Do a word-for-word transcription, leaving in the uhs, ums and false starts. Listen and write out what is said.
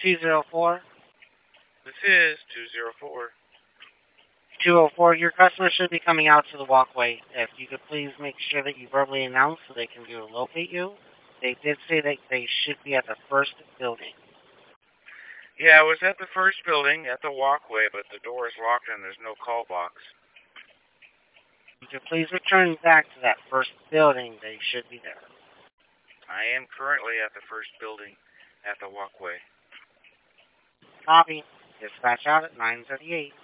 two zero four. This is two zero four. two oh four, your customer should be coming out to the walkway. If you could please make sure that you verbally announce so they can go locate you. They did say that they should be at the first building. Yeah, I was at the first building, at the walkway, but the door is locked and there's no call box. You could please return back to that first building. They should be there. I am currently at the first building, at the walkway. Copy. Dispatch out at nine thirty-eight.